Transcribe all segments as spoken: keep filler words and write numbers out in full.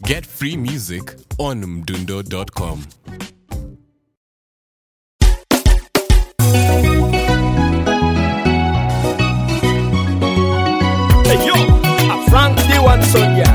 Get free music on mdundo dot com. Hey yo, a Frank D one Sonia.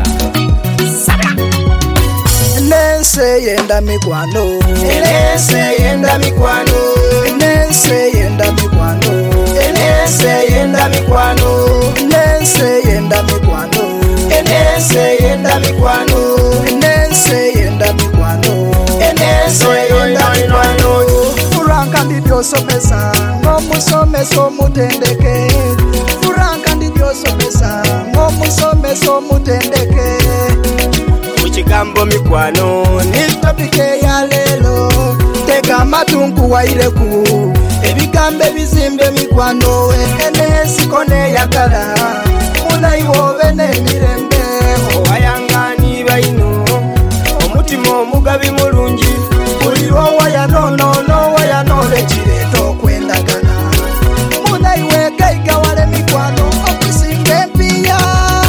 Nense yenda mikwano, Nense yenda mikwano, nense yenda mikwano, Nense yenda mikwano, nense yenda mikwano, Nense yenda mikwano, nense yenda mikwano, Nense yenda mikwano. Furanka ndibyosomesa ng'omusomesa omutendeke, Furanka ndibyosomesa ng'omusomesa omutendeke. Kuchigambo mikwano ni Topike ya lelo tega amatunku waireku ebigambo ebizimbe mikwano enesi kone yakala munaiwobe n'emirembe owayangani baino omutima omugabi mulungi buli lwowayanonono wayanole kireeta okwendagana munaiwegeiga wale mikwano okusinga empiya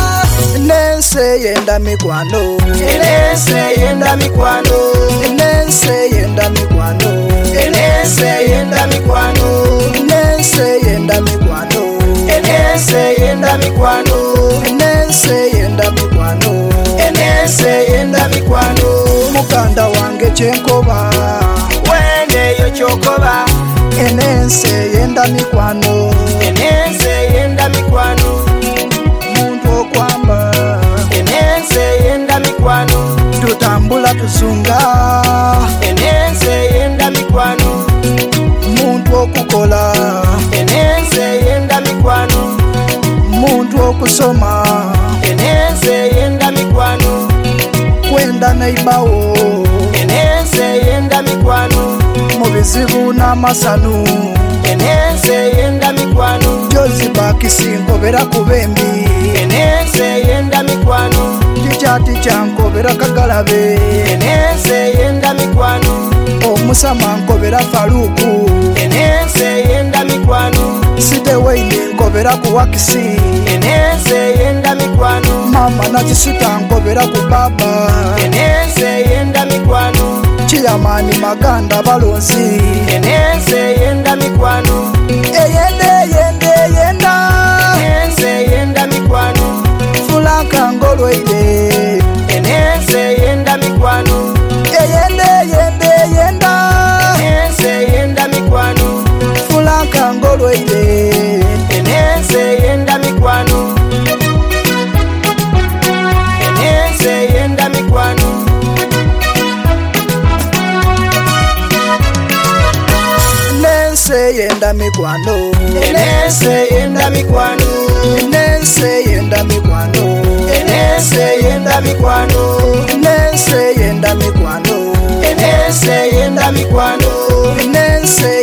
nense yenda mikwano Nense yenda mikwano, nense yenda mikwano Nense yenda mikwano, nense yenda mikwano Nense yenda mikwano, nense yenda mikwano Nense yenda mikwano. muganda wange kyenkoba Weneyo kyokoba, enense yenda mikwano Nense yenda mikwano, muntu okwamba Nense yenda mikwano, tutambula tusunga Nense yenda mikwano, muntu okukola Nense yenda mikwano, muntu okusoma Nense yenda mikwano, kwenda naibawo Nense yenda mikwano, mu bizibu n'amasanu Nense yenda mikwano, gyozibakisinkobera kubembi Nense yenda mikwano, kikyati kyankobera kagalabe Nense yenda mikwano, omusama nkobera faluku Nense yenda mikwano, sideweine nkobera ku wakisi Nense yenda mikwano, mama nakisuta nkobera ku baba Nense yenda mikwano, kiyamani maganda balonzi Nense yenda mikwano, eyende eyende eyenda Nense yenda mikwano, fulanka ngolweire Nense yenda mikwano, eyende eyende eyenda Nense yenda mikwano, fulanka ngolweire Nense yenda mikwano, Nense yenda mikwano. nense yenda mikwano Nense yenda mikwano, nense yenda mikwano Nense yenda mikwano, nense yenda mikwano Nense yenda mikwano, nense